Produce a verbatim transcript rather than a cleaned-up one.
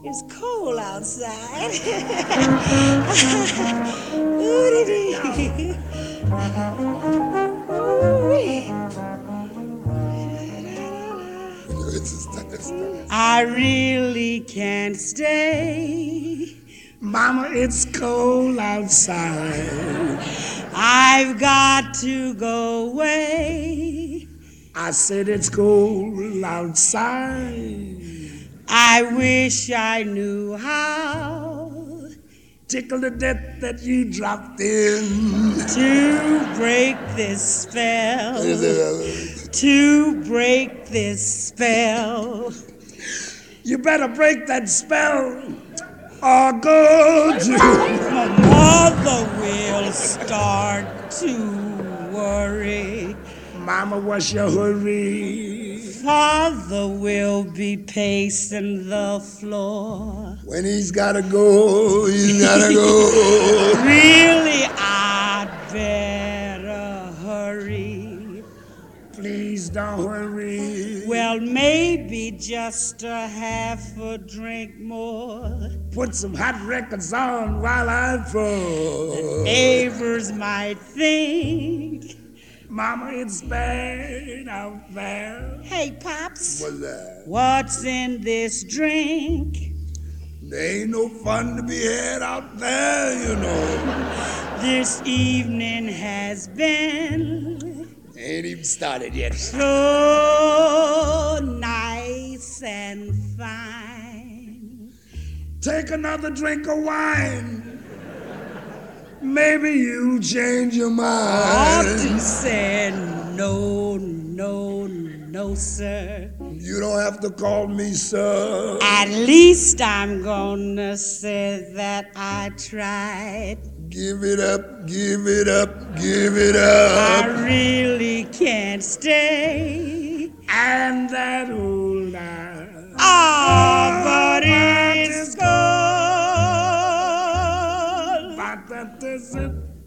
It's cold outside. Ooh-dee-dee. Ooh-wee. I really can't stay. Mama, it's cold outside. I've got to go away. I said it's cold outside. I wish I knew how Tickle the death that you dropped in to break this spell. To break this spell. You better break that spell or go to. My mother will start to worry. Mama, what's your hurry? Father will be pacing the floor. When he's gotta go, he's gotta go. Really, I'd better hurry. Please don't hurry. Well, maybe just a half a drink more. Put some hot records on while I'm full. Neighbors might think, Mama, it's bad out there. hey, Pops, What's that? what's in this drink? There ain't no fun to be had out there, you know. This evening has been Ain't even started yet. so nice and fine. Take another drink of wine. Maybe you change your Ought mind. to say no, no, no, sir. You don't have to call me sir. At least I'm gonna say that I tried. Give it up, give it up, give it I up. really can't stay. And that old eye. Ah, but it's cold. But that is it.